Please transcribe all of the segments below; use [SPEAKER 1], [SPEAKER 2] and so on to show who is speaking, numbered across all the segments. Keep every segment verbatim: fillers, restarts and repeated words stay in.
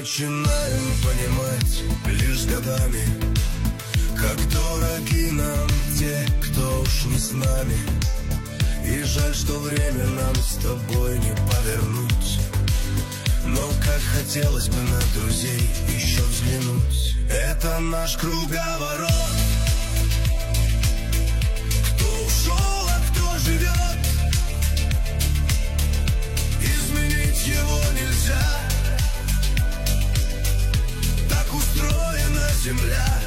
[SPEAKER 1] начинаем понимать лишь годами, как дороги нам те, кто уж не с нами. И жаль, что время нам с тобой не повернуть, но как хотелось бы на друзей еще взглянуть. Это наш круговорот. Кто ушел, а кто живет, изменить его нельзя. Так устроена земля.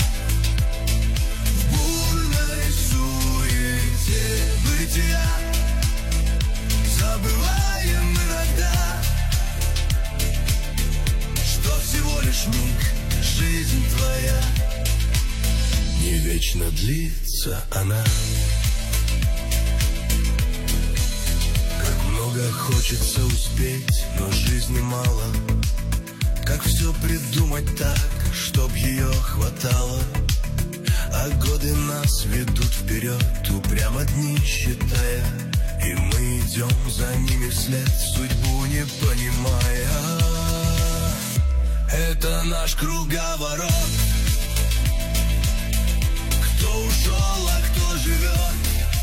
[SPEAKER 1] В бурной суете бытия забываем иногда, что всего лишь миг, жизнь твоя, не вечно длится она. Как много хочется успеть, но жизни мало. Как все придумать так, чтоб ее хватало. А годы нас ведут вперед, упрямо дни считая, и мы идем за ними вслед, судьбу не понимая. Это наш круговорот. Кто ушел, а кто живет,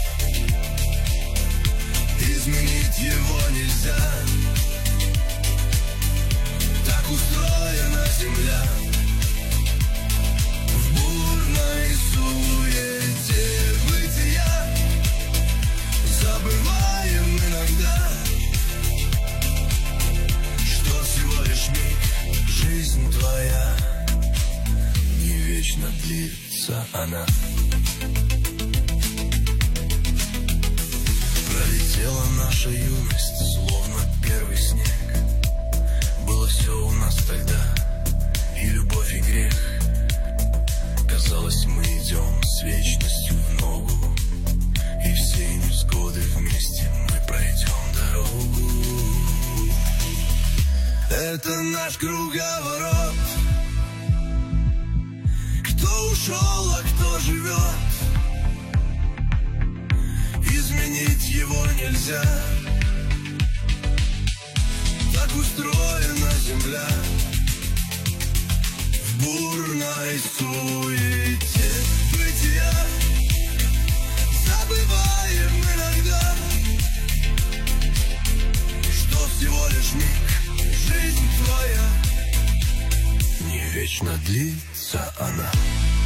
[SPEAKER 1] изменить его нельзя. Так устроена земля. В бурной суете бытия забываем иногда, что всего лишь миг, жизнь твоя, не вечно длится она. Пролетела наша юность, словно первый снег. Было все у нас тогда, и любовь, и грех. Казалось, мы идем с вечностью в ногу, и все невзгоды вместе мы пройдем дорогу. Это наш круговорот. Кто ушел, а кто живет, изменить его нельзя. Так устроена земля. В бурной суете бытия забываем иногда, что всего лишь миг, жизнь твоя, не вечно длится она.